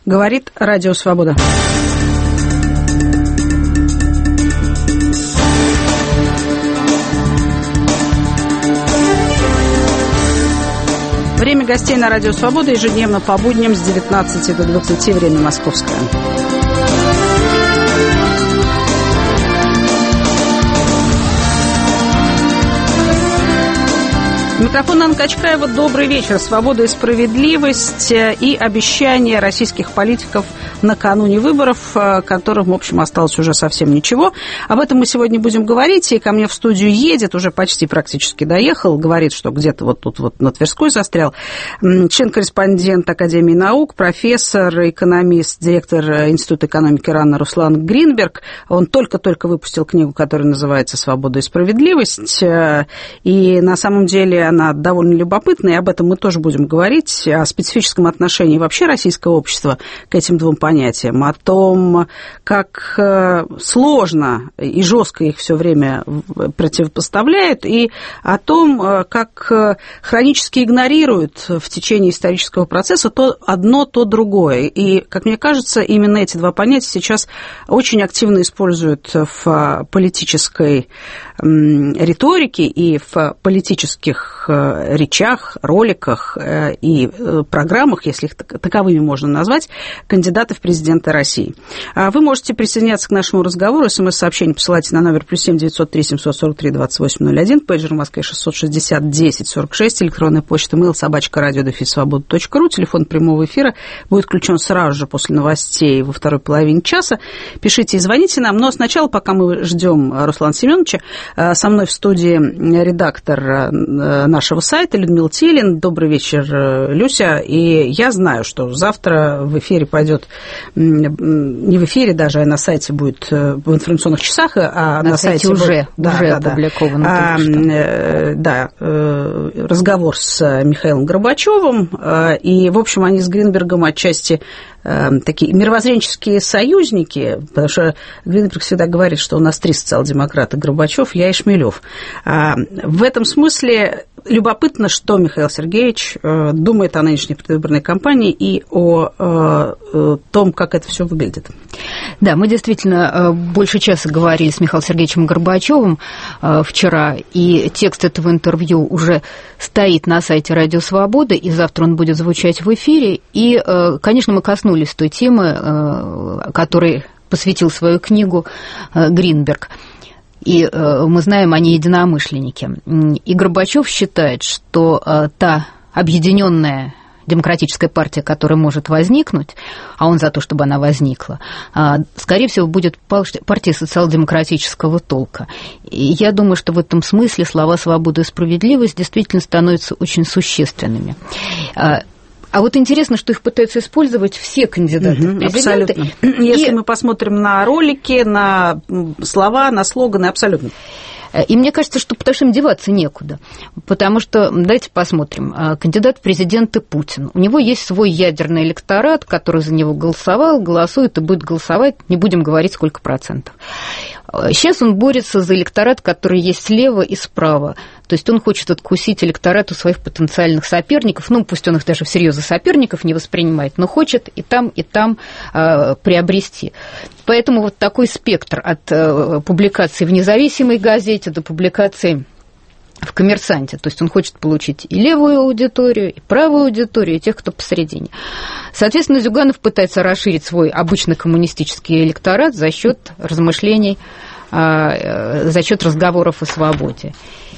Говорит Радио Свобода. Время гостей на Радио Свобода ежедневно по будням с 19 до 20, время московское. Микрофон Анна Качкаева. Добрый вечер. Свобода и справедливость и обещания российских политиков накануне выборов, которым, в общем, осталось уже совсем ничего. Об этом мы сегодня будем говорить. И ко мне в студию едет, уже почти практически доехал, говорит, что где-то вот тут вот на Тверской застрял, член-корреспондент Академии наук, профессор, экономист, директор Института экономики РАН Руслан Гринберг. Он только-только выпустил книгу, которая называется «Свобода и справедливость». И на самом деле она довольно любопытная, и об этом мы тоже будем говорить, о специфическом отношении вообще российского общества к этим двум понятиям, о том, как сложно и жестко их все время противопоставляют, и о том, как хронически игнорируют в течение исторического процесса то одно, то другое. И, как мне кажется, именно эти два понятия сейчас очень активно используют в политической риторике и в политических речах, роликах и программах, если их таковыми можно назвать, кандидаты в президенты России. Вы можете присоединяться к нашему разговору. СМС-сообщение посылайте на номер +7 903 743 2801, пейджер в Москве 660 10 46, электронная почта mail@radio-свобода.ру, телефон прямого эфира будет включен сразу же после новостей во второй половине часа. Пишите и звоните нам. Но сначала, пока мы ждем Руслана Семеновича, со мной в студии редактор нашего сайта Людмила Телин. Добрый вечер, Люся. И я знаю, что завтра в эфире пойдет, не в эфире даже, а на сайте будет в информационных часах, а на сайте уже опубликовано. Разговор с Михаилом Горбачевым. И, в общем, они с Гринбергом отчасти такие мировоззренческие союзники, потому что Гринберг всегда говорит, что у нас 3 социал-демократа: Горбачев, я и Шмелев. В этом смысле любопытно, что Михаил Сергеевич думает о нынешней предвыборной кампании и о том, как это все выглядит. Да, мы действительно больше часа говорили с Михаилом Сергеевичем Горбачевым вчера, и текст этого интервью уже стоит на сайте Радио Свобода, и завтра он будет звучать в эфире. И, конечно, мы коснулись той темы, которой посвятил свою книгу Гринберг. И мы знаем, они единомышленники. И Горбачев считает, что та объединенная демократическая партия, которая может возникнуть, а он за то, чтобы она возникла, скорее всего, будет партия социал-демократического толка. И я думаю, что в этом смысле слова «свобода» и «справедливость» действительно становятся очень существенными. А вот интересно, что их пытаются использовать все кандидаты в президенты. Абсолютно. Если мы посмотрим на ролики, на слова, на слоганы, абсолютно. И мне кажется, что потому что им деваться некуда. Потому что, давайте посмотрим, кандидат в президенты Путин. У него есть свой ядерный электорат, который за него голосовал, голосует и будет голосовать, не будем говорить, сколько процентов. Сейчас он борется за электорат, который есть слева и справа. То есть он хочет откусить электорат у своих потенциальных соперников. Ну, пусть он их даже всерьез за соперников не воспринимает, но хочет и там приобрести. Поэтому вот такой спектр от публикаций в независимой газете до публикаций в «Коммерсанте». То есть он хочет получить и левую аудиторию, и правую аудиторию, и тех, кто посередине. Соответственно, Зюганов пытается расширить свой обычно коммунистический электорат за счет размышлений, за счет разговоров о свободе.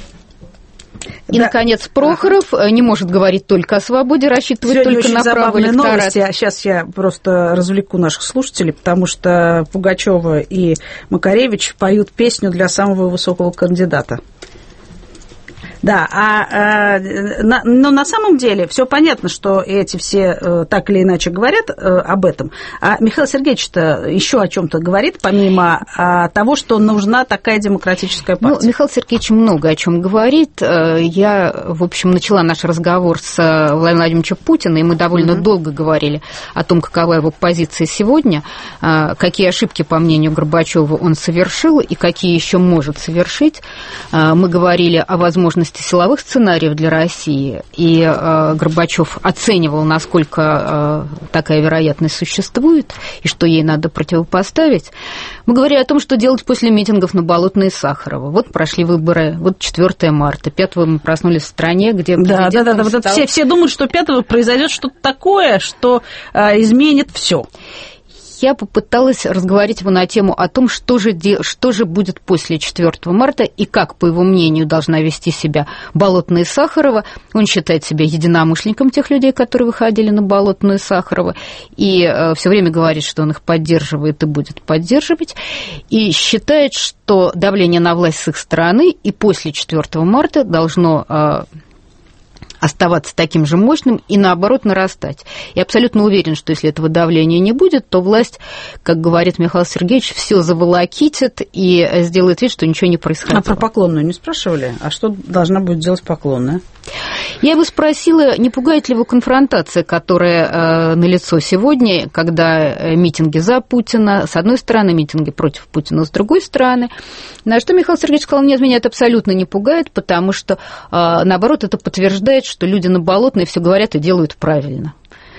И, наконец, Прохоров не может говорить только о свободе, рассчитывать только на правый электорат. Новости. А сейчас я просто развлеку наших слушателей, потому что Пугачева и Макаревич поют песню для самого высокого кандидата. Да, но на самом деле все понятно, что эти все так или иначе говорят об этом. А Михаил Сергеевич-то еще о чем-то говорит, помимо того, что нужна такая демократическая партия. Ну, Михаил Сергеевич много о чем говорит. Я, в общем, начала наш разговор с Владимиром Владимировичем Путиным, и мы довольно долго говорили о том, какова его позиция сегодня, какие ошибки, по мнению Горбачева, он совершил и какие еще может совершить. Мы говорили о возможности вероятности силовых сценариев для России, и Горбачев оценивал, насколько такая вероятность существует, и что ей надо противопоставить, мы говорили о том, что делать после митингов на Болотной и Сахарова. Вот прошли выборы, вот 4 марта, 5-го мы проснулись в стране, где... Да, вот все думают, что 5-го произойдет что-то такое, что изменит все. Я попыталась разговорить его на тему о том, что же будет после 4 марта и как, по его мнению, должна вести себя Болотная и Сахарова. Он считает себя единомышленником тех людей, которые выходили на Болотную и Сахарова, и все время говорит, что он их поддерживает и будет поддерживать, и считает, что давление на власть с их стороны и после 4 марта должно оставаться таким же мощным и, наоборот, нарастать. Я абсолютно уверен, что если этого давления не будет, то власть, как говорит Михаил Сергеевич, все заволокитит и сделает вид, что ничего не происходило. А про Поклонную не спрашивали? А что должна будет делать Поклонная? Я его спросила, не пугает ли его конфронтация, которая налицо сегодня, когда митинги за Путина, с одной стороны, митинги против Путина, с другой стороны. На что Михаил Сергеевич сказал: нет, меня это абсолютно не пугает, потому что, наоборот, это подтверждает, что люди на Болотной все говорят и делают правильно.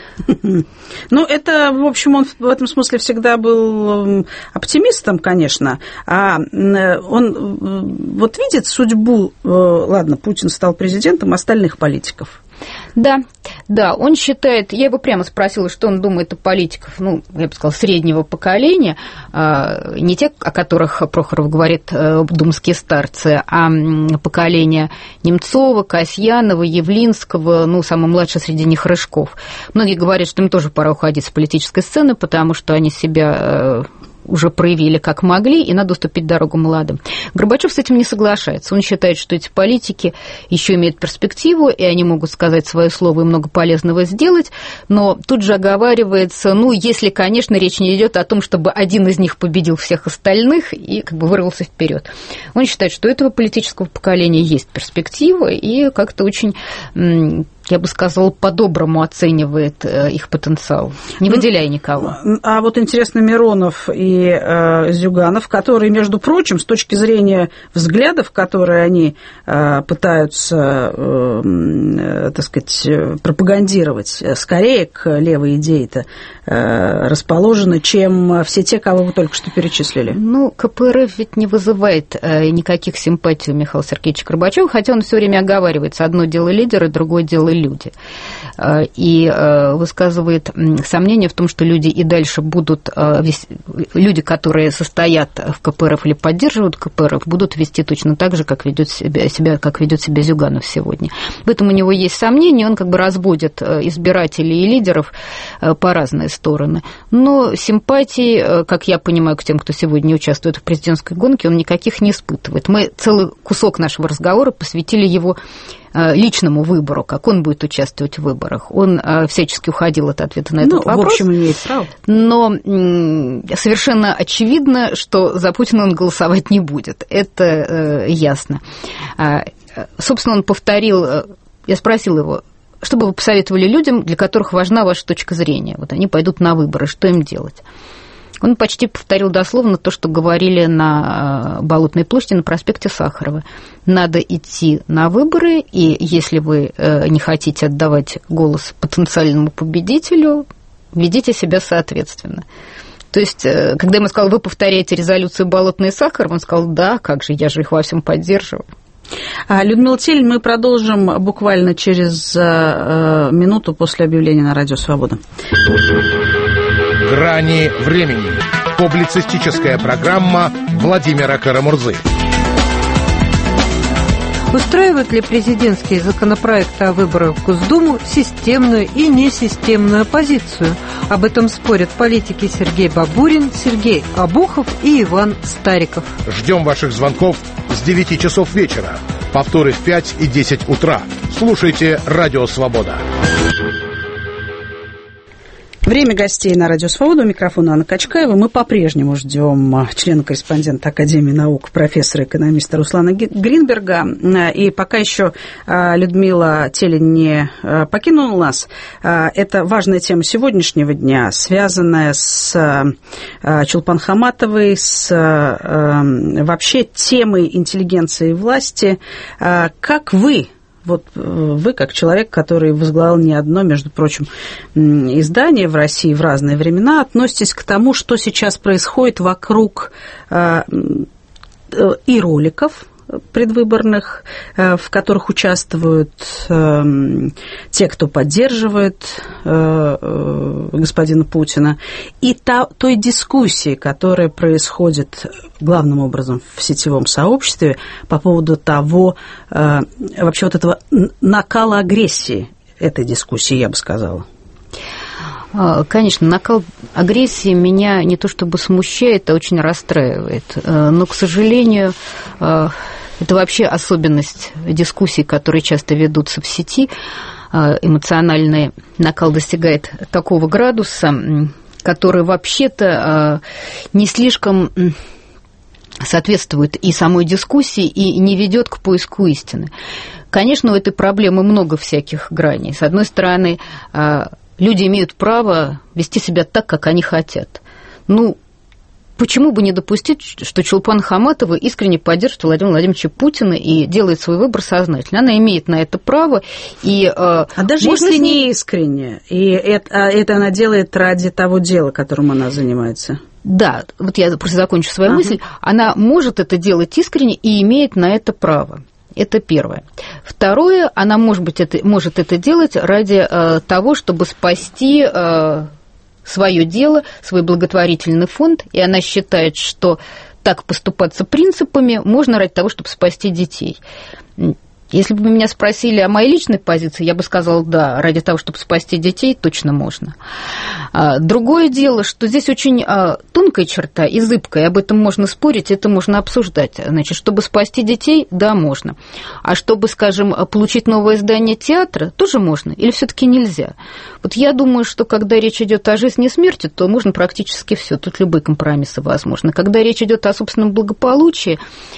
Ну, это, в общем, он в этом смысле всегда был оптимистом, конечно. А он вот видит судьбу, ладно, Путин стал президентом, остальных политиков. Да, он считает, я его прямо спросила, что он думает о политиках, ну, я бы сказала, среднего поколения, не те, о которых Прохоров говорит, думские старцы, а поколение Немцова, Касьянова, Явлинского, ну, самый младший среди них Рыжков. Многие говорят, что им тоже пора уходить с политической сцены, потому что они себя уже проявили как могли, и надо уступить дорогу молодым. Горбачев с этим не соглашается. Он считает, что эти политики еще имеют перспективу, и они могут сказать свое слово и много полезного сделать, но тут же оговаривается, ну, если, конечно, речь не идет о том, чтобы один из них победил всех остальных и как бы вырвался вперед. Он считает, что у этого политического поколения есть перспектива, и как-то очень, я бы сказала, по-доброму оценивает их потенциал, не выделяя никого. А вот интересно, Миронов и Зюганов, которые, между прочим, с точки зрения взглядов, которые они пытаются, так сказать, пропагандировать, скорее к левой идее-то расположены, чем все те, кого вы только что перечислили. Ну, КПРФ ведь не вызывает никаких симпатий у Михаила Сергеевича Горбачева, хотя он все время оговаривается: одно дело лидеры, другое дело люди. И высказывает сомнение в том, что люди и дальше будут, люди, которые состоят в КПРФ или поддерживают КПРФ, будут вести точно так же, как ведет себя Зюганов сегодня. В этом у него есть сомнения, он как бы разводит избирателей и лидеров по разные стороны. Но симпатий, как я понимаю, к тем, кто сегодня участвует в президентской гонке, он никаких не испытывает. Мы целый кусок нашего разговора посвятили его личному выбору, как он будет участвовать в выборах. Он всячески уходил от ответа на этот вопрос. В общем, имеет право. Но совершенно очевидно, что за Путина он голосовать не будет. Это ясно. Собственно, он повторил, я спросила его: что бы вы посоветовали людям, для которых важна ваша точка зрения? Вот они пойдут на выборы, что им делать? Он почти повторил дословно то, что говорили на Болотной площади, на проспекте Сахарова. Надо идти на выборы, и если вы не хотите отдавать голос потенциальному победителю, ведите себя соответственно. То есть, когда ему сказал: вы повторяете резолюцию Болотной и Сахарова, он сказал: да, как же, я же их во всем поддерживаю. Людмила Тель, мы продолжим буквально через минуту после объявления на Радио Свобода. «Грани времени». Публицистическая программа Владимира Карамурзы. Устраивают ли президентские законопроекты о выборах в Госдуму системную и несистемную оппозицию? Об этом спорят политики Сергей Бабурин, Сергей Обухов и Иван Стариков. Ждем ваших звонков с 9 часов вечера. Повторы в 5 и 10 утра. Слушайте «Радио Свобода». Время гостей на Радио Свобода. У микрофона Анна Качкаева. Мы по-прежнему ждем члена-корреспондента Академии наук, профессора-экономиста Руслана Гринберга. И пока еще Людмила Телень не покинула нас, это важная тема сегодняшнего дня, связанная с Чулпан Хаматовой, с вообще темой интеллигенции и власти. Как вы, как человек, который возглавлял не одно, между прочим, издание в России в разные времена, относитесь к тому, что сейчас происходит вокруг и роликов предвыборных, в которых участвуют те, кто поддерживает господина Путина, и той дискуссии, которая происходит главным образом в сетевом сообществе по поводу того, вообще этого накала агрессии этой дискуссии, я бы сказала. Конечно, накал агрессии меня не то чтобы смущает, а очень расстраивает. Но, к сожалению, это вообще особенность дискуссий, которые часто ведутся в сети. Эмоциональный накал достигает такого градуса, который вообще-то не слишком соответствует и самой дискуссии, и не ведет к поиску истины. Конечно, у этой проблемы много всяких граней. С одной стороны, люди имеют право вести себя так, как они хотят. Почему бы не допустить, что Чулпан Хаматова искренне поддерживает Владимира Владимировича Путина и делает свой выбор сознательно? Она имеет на это право. Даже если не искренне, и это она делает ради того дела, которым она занимается. Да, я просто закончу свою мысль. Она может это делать искренне и имеет на это право. Это первое. Второе, она может это делать ради того, чтобы спасти свое дело, свой благотворительный фонд, и она считает, что так поступаться принципами можно ради того, чтобы спасти детей. Если бы меня спросили о моей личной позиции, я бы сказала, да, ради того, чтобы спасти детей, точно можно. Другое дело, что здесь очень тонкая черта и зыбкая, об этом можно спорить, это можно обсуждать. Значит, чтобы спасти детей, да, можно. А чтобы, скажем, получить новое здание театра, тоже можно или все-таки нельзя? Я думаю, что когда речь идет о жизни и смерти, то можно практически все. Тут любые компромиссы возможны. Когда речь идет о собственном благополучии,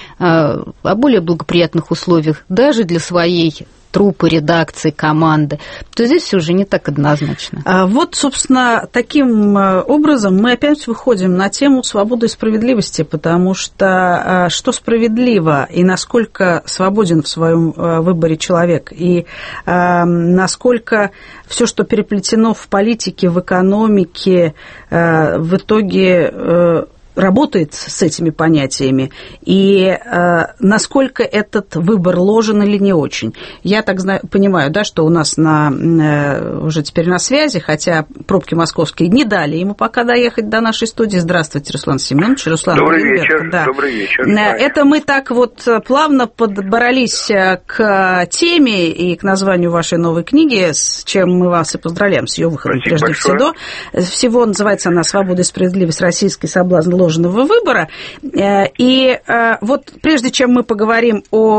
о более благоприятных условиях, даже для своей труппы, редакции, команды, то здесь все уже не так однозначно. Собственно, таким образом мы опять выходим на тему свободы и справедливости, потому что справедливо и насколько свободен в своем выборе человек, и насколько все, что переплетено в политике, в экономике, в итоге работает с этими понятиями, и насколько этот выбор ложен или не очень. Я так понимаю, да, что у нас уже теперь на связи, хотя пробки московские не дали ему пока доехать до нашей студии. Здравствуйте, Руслан Семенович. Добрый вечер. Да. Добрый вечер. Это мы так плавно подбрались к теме и к названию вашей новой книги, с чем мы вас и поздравляем, с ее выходом. Спасибо прежде всего. Называется она «Свобода и справедливость. Российский соблазн ложного выбора». И прежде чем мы поговорим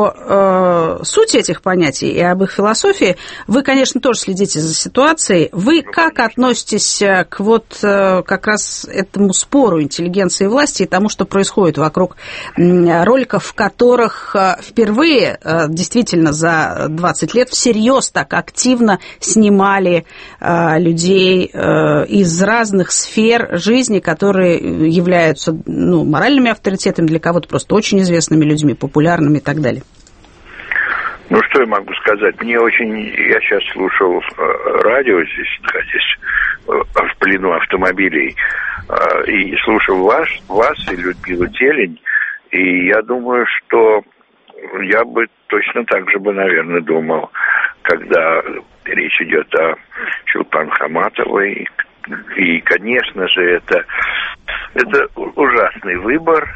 о сути этих понятий и об их философии, вы, конечно, тоже следите за ситуацией. Вы как относитесь к как раз этому спору интеллигенции и власти и тому, что происходит вокруг роликов, в которых впервые, действительно, за 20 лет всерьез так активно снимали людей из разных сфер жизни, которые являются моральными авторитетами, для кого-то просто очень известными людьми, популярными и так далее? Что я могу сказать? Я сейчас слушал радио здесь, находясь в плену автомобилей, и слушал вас и Людмилу Телень, и я думаю, что я бы точно так же наверное, думал, когда речь идет о Чулпан Хаматовой. И, конечно же, это ужасный выбор.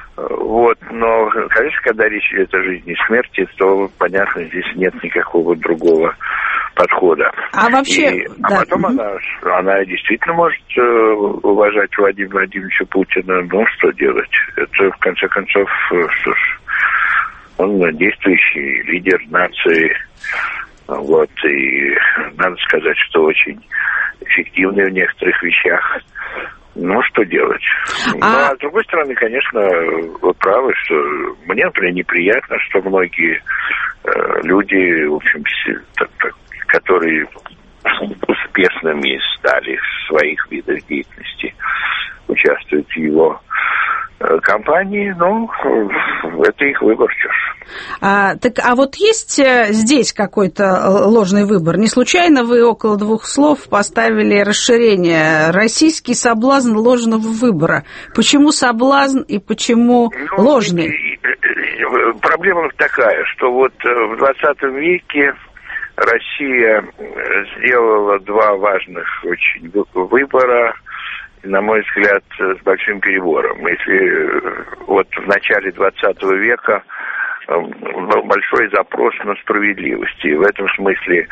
Но, конечно, когда речь идет о жизни и смерти, то, понятно, здесь нет никакого другого подхода. А вообще... А потом она действительно может уважать Владимира Владимировича Путина. Что делать? Это, в конце концов, он действующий лидер нации. Вот, и надо сказать, что очень эффективный в некоторых вещах. Ну, что делать? Ну, а с другой стороны, конечно, вы правы, что мне, например, неприятно, что многие люди, в общем, которые успешными стали в своих видах деятельности, участвуют в его компании, ну, это их выбор, что ж. А вот есть здесь какой-то ложный выбор? Не случайно вы около двух слов поставили расширение «российский соблазн ложного выбора». Почему соблазн и почему ложный? Проблема такая, что вот в 20 веке Россия сделала два важных очень выбора, на мой взгляд, с большим перебором. Если вот в начале 20 века был большой запрос на справедливость, и в этом смысле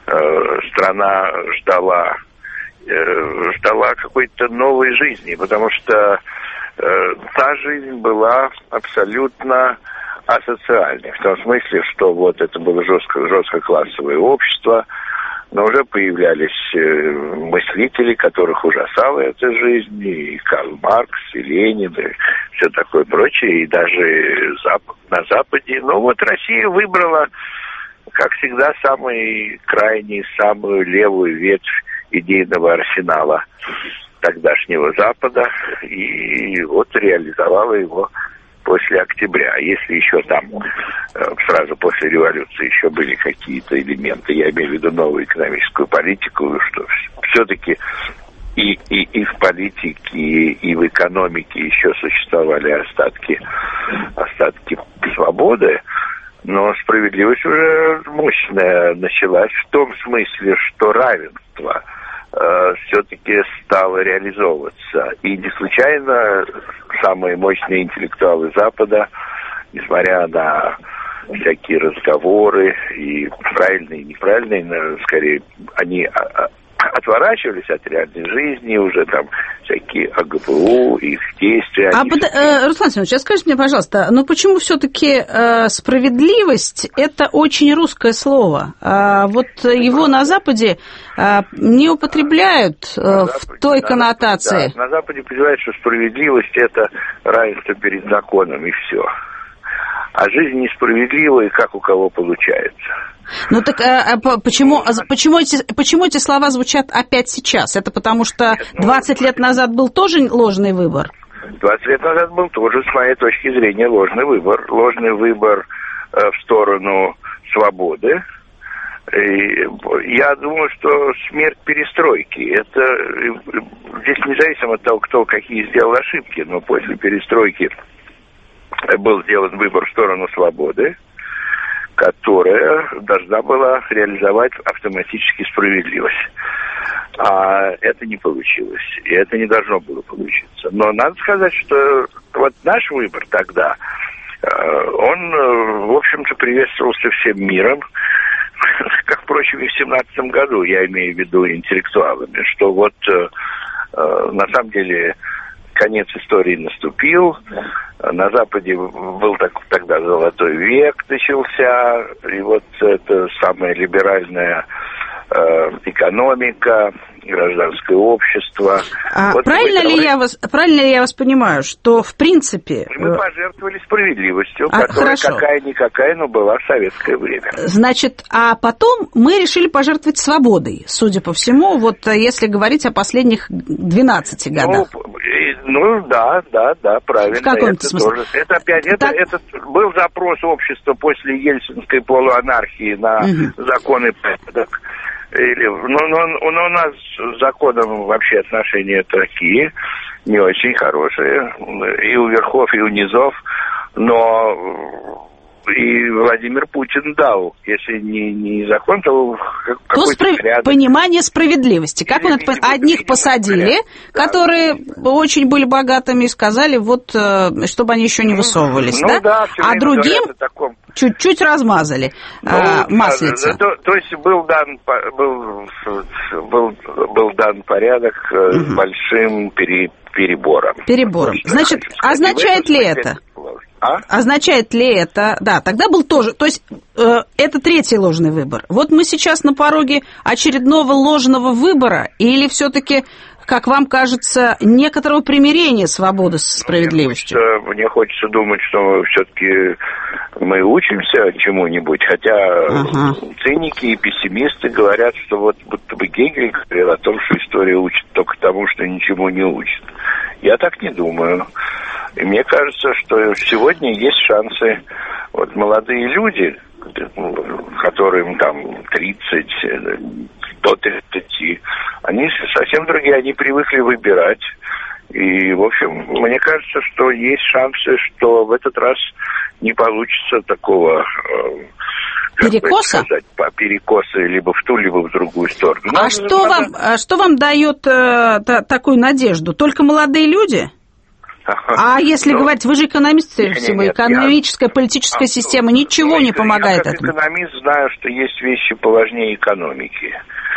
страна ждала какой-то новой жизни, потому что та жизнь была абсолютно асоциальной, в том смысле, что вот это было жестко классовое общество, но уже появлялись мыслители, которых ужасала эта жизнь, и Карл Маркс, и Ленин, и все такое прочее, и даже на Западе. Но вот Россия выбрала, как всегда, самый крайний, самую левую ветвь идейного арсенала тогдашнего Запада, и вот реализовала его после октября. Если еще там сразу после революции еще были какие-то элементы, я имею в виду новую экономическую политику, что все-таки и в политике, и в экономике еще существовали остатки свободы, но справедливость уже мощная началась в том смысле, что равенство все-таки стало реализовываться. И не случайно самые мощные интеллектуалы Запада, несмотря на всякие разговоры, и правильные, и неправильные, скорее, они отворачивались от реальной жизни, уже там всякие АГПУ, их действия. Руслан Семенович, скажите мне, пожалуйста, но почему все-таки справедливость – это очень русское слово? Вот его на Западе не употребляют в той коннотации. Да, на Западе понимают, что справедливость – это равенство перед законом, и все. А жизнь несправедлива, и как у кого получается. Ну так почему эти слова звучат опять сейчас? Это потому что 20 лет назад был тоже ложный выбор? 20 лет назад был тоже, с моей точки зрения, ложный выбор. Ложный выбор в сторону свободы. И я думаю, что смерть перестройки, это здесь независимо от того, кто какие сделал ошибки, но после перестройки был сделан выбор в сторону свободы, которая должна была реализовать автоматически справедливость. А это не получилось, и это не должно было получиться. Но надо сказать, что вот наш выбор тогда, он, в общем-то, приветствовался всем миром, как, впрочем, и в 17 году, я имею в виду интеллектуалами, что вот на самом деле конец истории наступил, на Западе был тогда золотой век начался, и вот это самая либеральная экономика, гражданское общество. Вот правильно ли я вас понимаю, что в принципе... Мы пожертвовали справедливостью, которая какая-никакая, но была в советское время. Значит, а потом мы решили пожертвовать свободой, судя по всему, вот если говорить о последних 12 годах. Ну, да, правильно. В каком-то смысле. Тоже. Это опять, это был запрос общества после ельцинской полуанархии на закон и порядок. Но у нас с законом вообще отношения такие, не очень хорошие, и у верхов, и у низов, но и Владимир Путин дал, если не закон, то какой-то порядок. Понимание справедливости. Как он это... Одних посадили, которые очень были богатыми, и сказали, вот, чтобы они еще не высовывались, да? А другим чуть-чуть размазали маслица. То есть был дан порядок с большим перебором. Значит, означает ли это? Означает ли это... Да, тогда был тоже... То есть это третий ложный выбор. Вот мы сейчас на пороге очередного ложного выбора или все-таки, как вам кажется, некоторого примирения свободы со справедливостью? Мне хочется думать, что все-таки мы учимся чему-нибудь, хотя циники и пессимисты говорят, что вот будто бы Гегель говорил о том, что история учит только тому, что ничему не учит. Я так не думаю. И мне кажется, что сегодня есть шансы. Вот молодые люди, которым там 30, до 30, они совсем другие, они привыкли выбирать. И, в общем, мне кажется, что есть шансы, что в этот раз не получится такого... Перекоса? Перекоса либо в ту, либо в другую сторону. Что вам дает такую надежду? Только молодые люди? А если говорить, вы же экономист, всего, экономическая, политическая система ничего не помогает этому. Я как экономист знаю, что есть вещи поважнее экономики.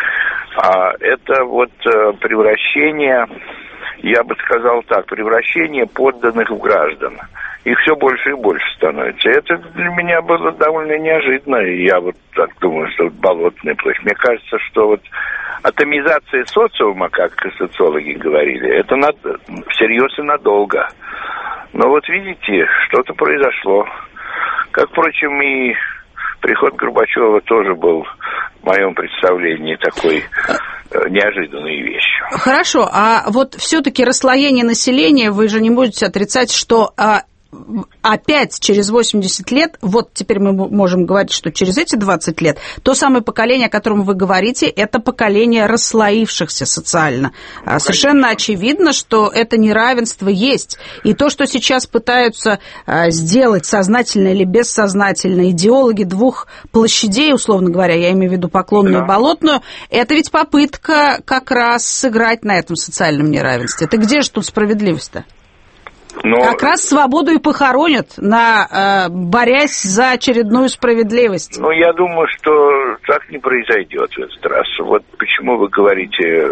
Это вот превращение, я бы сказал так, превращение подданных в граждан. Их все больше и больше становится. Это для меня было довольно неожиданно. И я вот так думаю, что вот Болотная площадь. Мне кажется, что вот атомизация социума, как социологи говорили, это всерьез и надолго. Но вот видите, что-то произошло. Как, впрочем, и приход Горбачева тоже был в моем представлении такой неожиданной вещью. Хорошо, а вот все-таки расслоение населения, вы же не будете отрицать, что... опять через 80 лет, вот теперь мы можем говорить, что через эти 20 лет, то самое поколение, о котором вы говорите, это поколение расслоившихся социально. Совершенно очевидно, что это неравенство есть. И то, что сейчас пытаются сделать сознательно или бессознательно идеологи двух площадей, условно говоря, я имею в виду Поклонную и Болотную, это ведь попытка как раз сыграть на этом социальном неравенстве. Это где же тут справедливость-то? Как раз свободу и похоронят, борясь за очередную справедливость. Я думаю, что так не произойдет в этот раз. Вот почему вы говорите,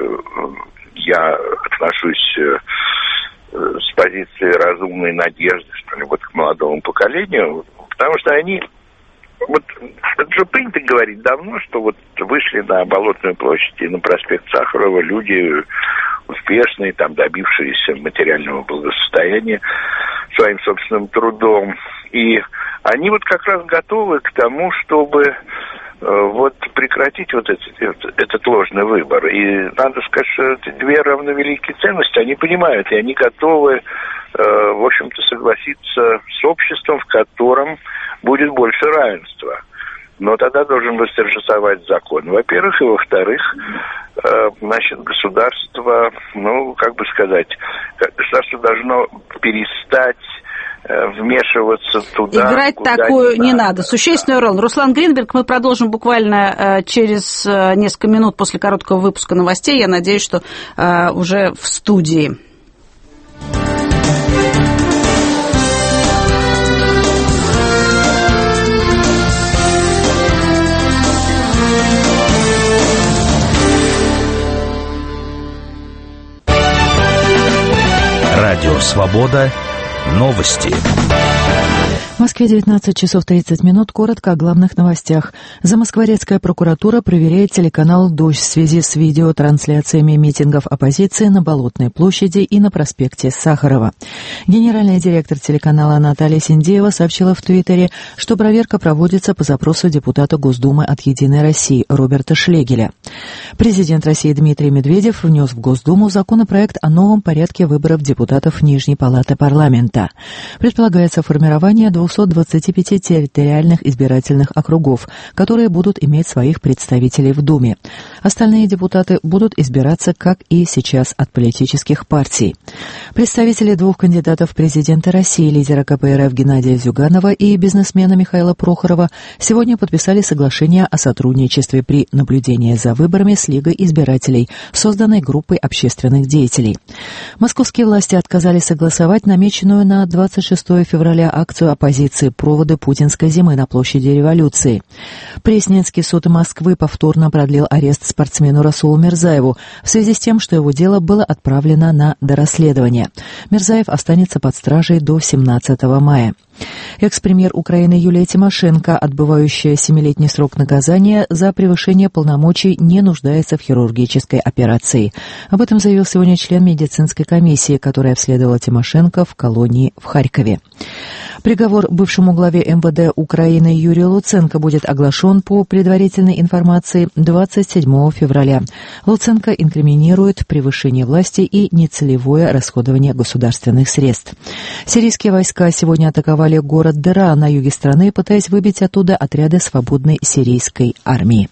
я отношусь с позиции разумной надежды, что ли, вот к молодому поколению, потому что они... Вот это же принято говорить давно, что вот вышли на Болотную площадь и на проспект Сахарова люди успешные, там, добившиеся материального благосостояния своим собственным трудом. И они вот как раз готовы к тому, чтобы вот прекратить вот этот ложный выбор. И надо сказать, что эти две равновеликие ценности, они понимают, и они готовы, в общем-то, согласиться с обществом, в котором будет больше равенства. Но тогда должен восторжествовать закон, во-первых, и во-вторых, государство, государство должно перестать вмешиваться туда, играть такую не надо. Существенную роль. Руслан Гринберг, мы продолжим буквально через несколько минут после короткого выпуска новостей. Я надеюсь, что уже в студии. Радио «Свобода». Новости. В Москве 19 часов 30 минут. Коротко о главных новостях. Замоскворецкая прокуратура проверяет телеканал «Дождь» в связи с видеотрансляциями митингов оппозиции на Болотной площади и на проспекте Сахарова. Генеральный директор телеканала Наталья Синдеева сообщила в Твиттере, что проверка проводится по запросу депутата Госдумы от «Единой России» Роберта Шлегеля. Президент России Дмитрий Медведев внес в Госдуму законопроект о новом порядке выборов депутатов Нижней палаты парламента. Предполагается формирование 225 территориальных избирательных округов, которые будут иметь своих представителей в Думе. Остальные депутаты будут избираться, как и сейчас, от политических партий. Представители двух кандидатов в президенты России, лидера КПРФ Геннадия Зюганова и бизнесмена Михаила Прохорова, сегодня подписали соглашение о сотрудничестве при наблюдении за выборами с Лигой избирателей, созданной группой общественных деятелей. Московские власти отказались согласовать намеченную на 26 февраля акцию оппозиции «Проводы путинской зимы» на площади Революции. Пресненский суд Москвы повторно продлил арест спортсмену Расулу Мирзаеву в связи с тем, что его дело было отправлено на дорасследование. Мирзаев останется под стражей до 17 мая. Экс-премьер Украины Юлия Тимошенко, отбывающая 7-летний срок наказания за превышение полномочий, не нуждается в хирургической операции. Об этом заявил сегодня член медицинской комиссии, которая обследовала Тимошенко в колонии в Харькове. Приговор бывшему главе МВД Украины Юрию Луценко будет оглашен по предварительной информации 27 февраля. Луценко инкриминирует превышение власти и нецелевое расходование государственных средств. Сирийские войска сегодня атаковали город Дера на юге страны, пытаясь выбить оттуда отряды свободной сирийской армии.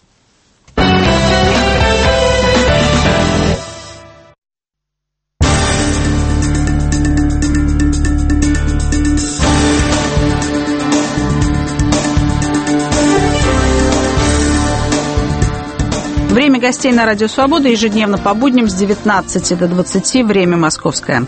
Время гостей на Радио Свобода ежедневно по будням с 19 до 20, время московское.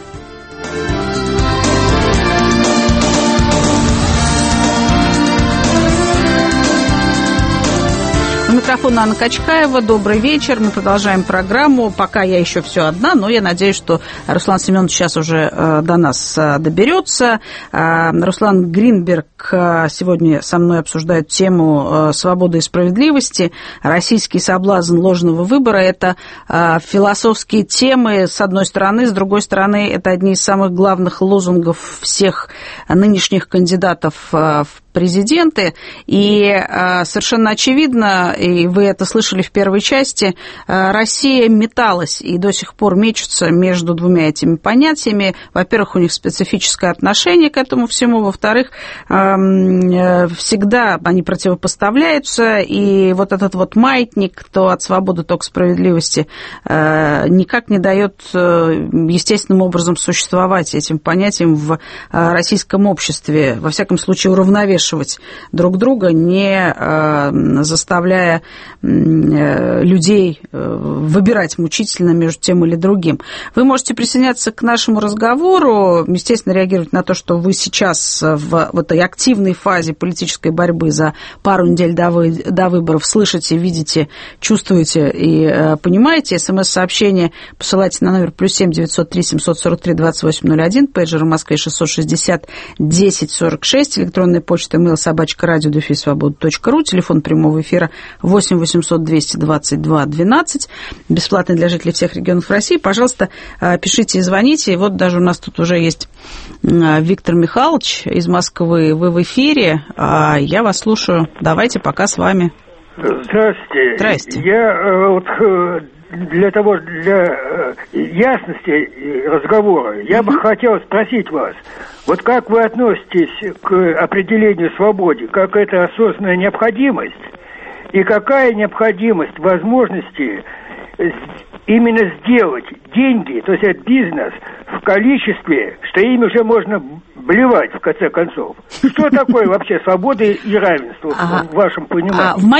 У микрофона Анна Качкаева. Добрый вечер. Мы продолжаем программу. Пока я еще все одна, но я надеюсь, что Руслан Семенович сейчас уже до нас доберется. Руслан Гринберг сегодня со мной обсуждает тему свободы и справедливости. Российский соблазн ложного выбора – это философские темы, с одной стороны. С другой стороны, это одни из самых главных лозунгов всех нынешних кандидатов в президенты, и совершенно очевидно, и вы это слышали в первой части, Россия металась и до сих пор мечется между двумя этими понятиями. Во-первых, у них специфическое отношение к этому всему, во-вторых, всегда они противопоставляются, и вот этот вот маятник, то от свободы, то к справедливости, никак не дает естественным образом существовать этим понятиям в российском обществе, во всяком случае, уравновешивать друг друга, не заставляя людей выбирать мучительно между тем или другим. Вы можете присоединяться к нашему разговору, естественно, реагировать на то, что вы сейчас в этой активной фазе политической борьбы за пару недель до выборов слышите, видите, чувствуете и понимаете. СМС-сообщение посылайте на номер +7 903 743 2801, пейджер в Москве 660 1046, электронная почта mail@radio-свобода.ру, телефон прямого эфира 8 800 222 12, бесплатный для жителей всех регионов России. Пожалуйста, пишите и звоните. И вот даже у нас тут уже есть Виктор Михайлович из Москвы. Вы в эфире, я вас слушаю. Давайте пока с вами. Здравствуйте. Здрасте. Я для ясности разговора, я бы хотел спросить вас, вот как вы относитесь к определению свободы, как это осознанная необходимость, и какая необходимость возможности именно сделать деньги, то есть этот бизнес, в количестве, что ими уже можно блевать, в конце концов. Что такое вообще свобода и равенство в вашем понимании? В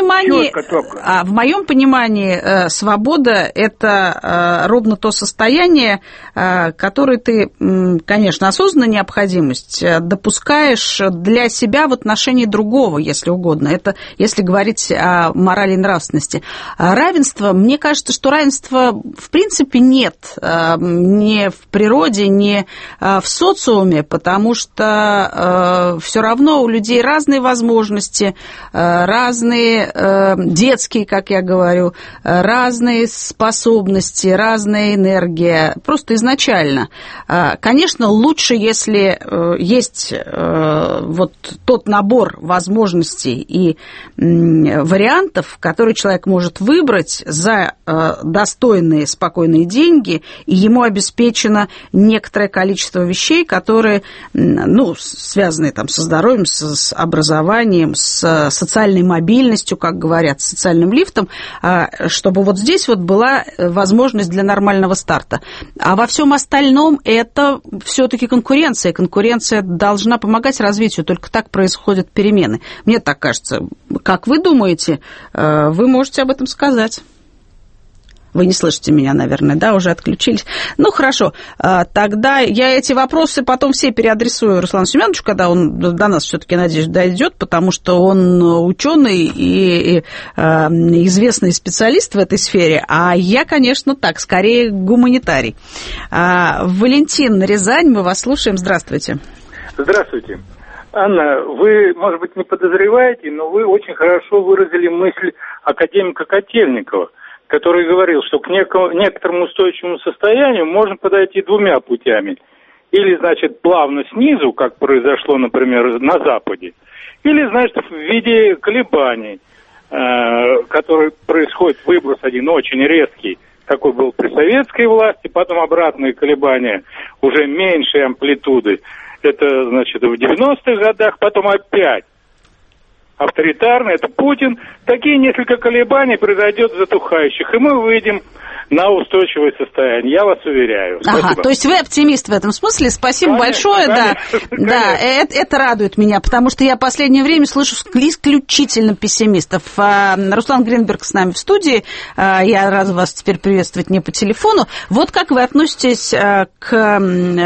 моем понимании свобода – это ровно то состояние, которое ты, конечно, осознанно необходимость допускаешь для себя в отношении другого, если угодно. Это если говорить о морали и нравственности. Равенство, мне кажется, что равенства в принципе нет ни в природе, ни в социуме, потому что все равно у людей разные возможности, разные детские, как я говорю, разные способности, разная энергия, просто изначально. Конечно, лучше, если есть вот тот набор возможностей и вариантов, которые человек может выбрать за достойные, спокойные деньги, и ему обеспечено некоторое количество вещей, которые, связаны там со здоровьем, с образованием, с социальной мобильностью, как говорят, с социальным лифтом, чтобы вот здесь вот была возможность для нормального старта. А во всем остальном это все-таки конкуренция. Конкуренция должна помогать развитию, только так происходят перемены. Мне так кажется. Как вы думаете, вы можете об этом сказать? Вы не слышите меня, наверное, да, уже отключились. Ну, хорошо, тогда я эти вопросы потом все переадресую Руслану Семеновичу, когда он до нас все-таки, надеюсь, дойдет, потому что он ученый и известный специалист в этой сфере, а я, конечно, так, скорее гуманитарий. Валентин, Рязань, мы вас слушаем, здравствуйте. Здравствуйте. Анна, вы, может быть, не подозреваете, но вы очень хорошо выразили мысль академика Котельникова, который говорил, что к некоторому устойчивому состоянию можно подойти двумя путями. Или, значит, плавно снизу, как произошло, например, на Западе, или, значит, в виде колебаний, который происходит, выброс один очень резкий, такой был при советской власти, потом обратные колебания уже меньшей амплитуды, это, значит, в 90-х годах, потом опять авторитарный, это Путин. Такие несколько колебаний произойдет затухающих, и мы выйдем на устойчивое состояние, я вас уверяю. Ага, то есть вы оптимист в этом смысле. Спасибо большое. Да, это радует меня, потому что я в последнее время слышу исключительно пессимистов. Руслан Гринберг с нами в студии. Я рада вас теперь приветствовать не по телефону. Вот как вы относитесь к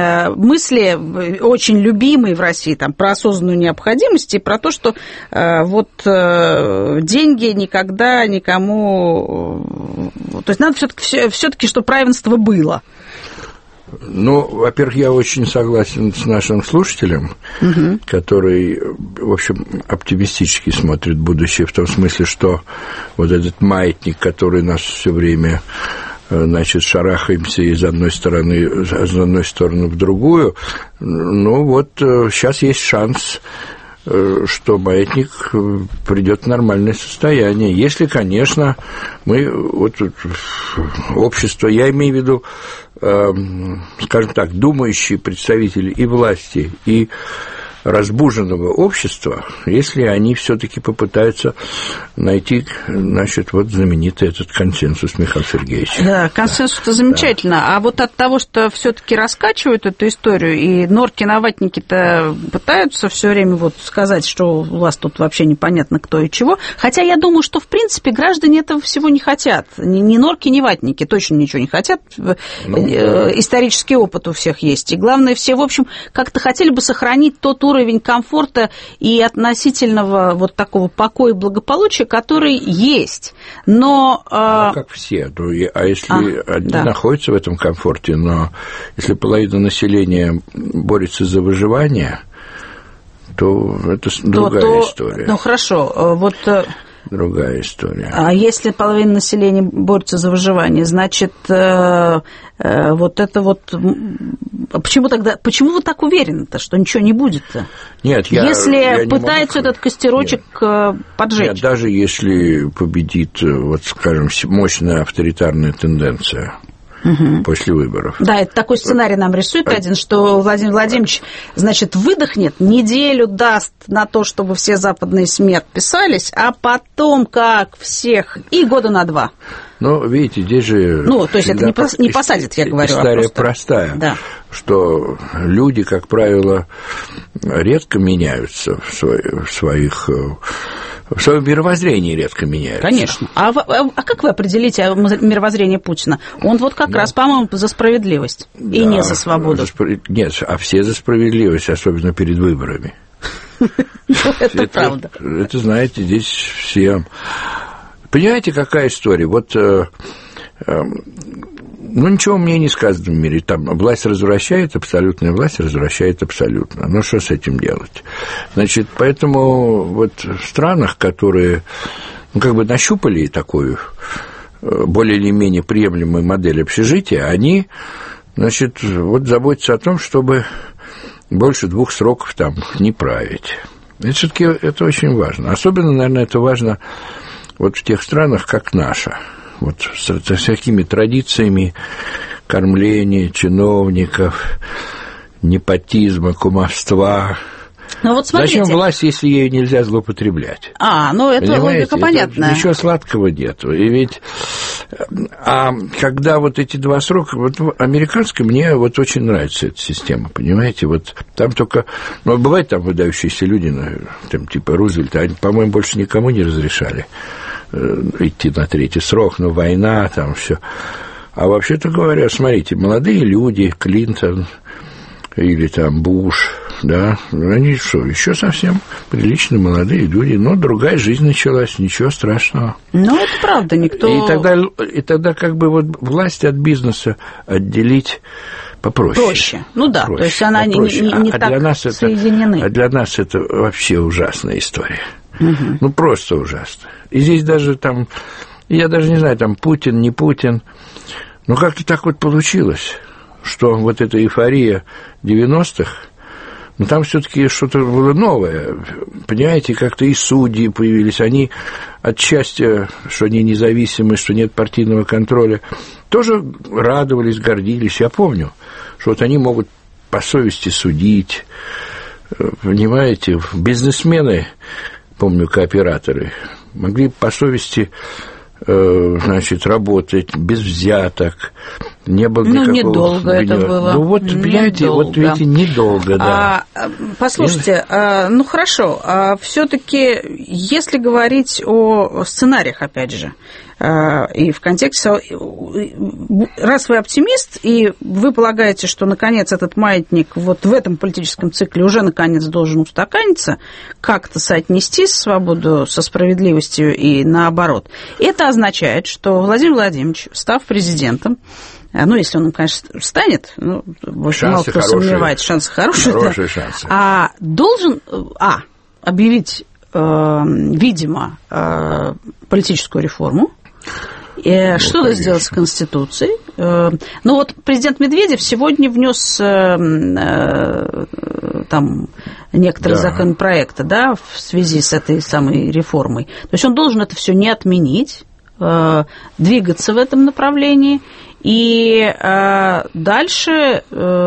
мысли, очень любимой в России, там, про осознанную необходимость и про то, что вот деньги никогда никому... То есть надо все-таки, чтобы равенство было. Ну, во-первых, я очень согласен с нашим слушателем, который, в общем, оптимистически смотрит будущее, в том смысле, что вот этот маятник, который нас все время, значит, шарахаемся из одной стороны в другую, ну вот сейчас есть шанс, что маятник придет в нормальное состояние. Если, конечно, мы, вот общество, я имею в виду, скажем так, думающие представители и власти, и разбуженного общества, если они все-таки попытаются найти, значит, вот знаменитый этот консенсус Михаила Сергеевича. Да, консенсус-то замечательно. Да. А вот от того, что все-таки раскачивают эту историю, и норки-наватники-то пытаются все время вот сказать, что у вас тут вообще непонятно кто и чего, хотя я думаю, что, в принципе, граждане этого всего не хотят. Ни норки, ни ватники точно ничего не хотят. Исторический опыт у всех есть. И главное, все, в общем, как-то хотели бы сохранить тот уровень комфорта и относительного вот такого покоя и благополучия, который есть. Но... как все. А если они находятся в этом комфорте, но если половина населения борется за выживание, то это другая история. Ну, хорошо. Вот... Другая история. А если половина населения борется за выживание, значит, вот это вот... Почему вы так уверены-то, что ничего не будет-то? Нет, если пытаются этот костерочек поджечь. Нет, даже если победит, вот, скажем, мощная авторитарная тенденция после выборов. Да, это такой сценарий нам рисует один, что Владимир Владимирович, значит, выдохнет, неделю даст на то, чтобы все западные СМИ отписались, а потом, как всех, и года на 2. Ну, видите, здесь же... Ну, то есть это не посадит, я говорю. История простая, да. Что люди, как правило, редко меняются в своем мировоззрении редко меняются. Конечно. А как вы определите мировоззрение Путина? Он вот как раз, по-моему, за справедливость и не за свободу. Нет, а все за справедливость, особенно перед выборами. Это правда. Это, знаете, здесь все... Понимаете, какая история? Вот, ничего мне не сказано в мире. Там власть развращает, абсолютная власть развращает абсолютно. Ну, что с этим делать? Значит, поэтому вот в странах, которые, как бы нащупали такую более или менее приемлемую модель общежития, они, значит, вот заботятся о том, чтобы больше 2 сроков там не править. И все-таки это очень важно. Особенно, наверное, это важно вот в тех странах, как наша, вот со всякими традициями кормления чиновников, непотизма, кумовства. Ну, вот смотрите. Зачем власть, если ею нельзя злоупотреблять? Ну, это логика понятная. Ничего сладкого нет. И ведь, когда вот эти 2 срока, вот американская, мне вот очень нравится эта система, понимаете, вот там только, ну, бывают там выдающиеся люди, там, типа Рузвельта, они, по-моему, больше никому не разрешали идти на 3-й срок, но война, там все. А вообще-то говоря, смотрите, молодые люди, Клинтон или там Буш, да, они что, еще совсем приличные молодые люди, но другая жизнь началась, ничего страшного. Ну, это правда, никто... И тогда как бы вот власть от бизнеса отделить попроще. Проще. Ну да, проще, то есть она не так для нас соединены. А для нас это вообще ужасная история. Угу. Ну, просто ужасно. И здесь даже там, я даже не знаю, там Путин, не Путин, но как-то так вот получилось, что вот эта эйфория 90-х, но там все-таки что-то было новое, понимаете, как-то и судьи появились, они от счастья, что они независимы, что нет партийного контроля, тоже радовались, гордились. Я помню, что вот они могут по совести судить, понимаете, бизнесмены, помню, кооператоры, могли по совести, значит, работать без взяток, не было никакого... Ну, недолго это было. Ну, вот, понимаете, вот видите, недолго, да. Послушайте, ну, хорошо, все-таки, если говорить о сценариях, опять же, и в контексте, раз вы оптимист, и вы полагаете, что, наконец, этот маятник вот в этом политическом цикле уже, наконец, должен устаканиться, как-то соотнести свободу со справедливостью и наоборот, это означает, что Владимир Владимирович, став президентом, ну, если он, конечно, станет, ну, в общем, мало кто сомневается, шансы хорошие, хорошие шансы. Должен, объявить, видимо, политическую реформу, что-то сделать с Конституцией. Ну, вот президент Медведев сегодня внес там некоторые законопроекты, да, в связи с этой самой реформой. То есть он должен это все не отменить, двигаться в этом направлении и дальше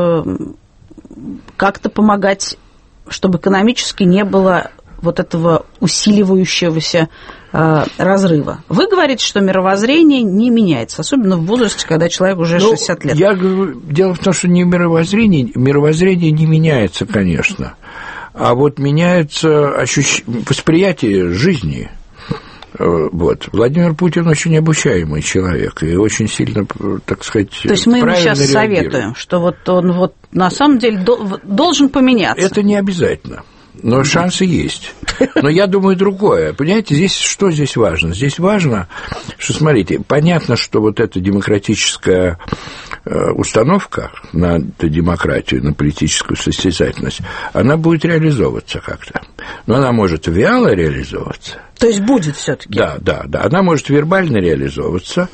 как-то помогать, чтобы экономически не было вот этого усиливающегося разрыва. Вы говорите, что мировоззрение не меняется, особенно в возрасте, когда человек уже 60 лет. Я говорю, дело в том, что не мировоззрение не меняется, конечно, а вот меняется восприятие жизни. Вот. Владимир Путин очень обучаемый человек и очень сильно, так сказать, то есть мы ему сейчас советуем, что вот он вот на самом деле должен поменяться. Это не обязательно. Но шансы есть. Но я думаю другое. Понимаете, что здесь важно? Здесь важно, что, смотрите, понятно, что вот эта демократическая установка на демократию, на политическую состязательность, она будет реализовываться как-то. Но она может вяло реализовываться. То есть будет все-таки. Да. Она может вербально реализовываться.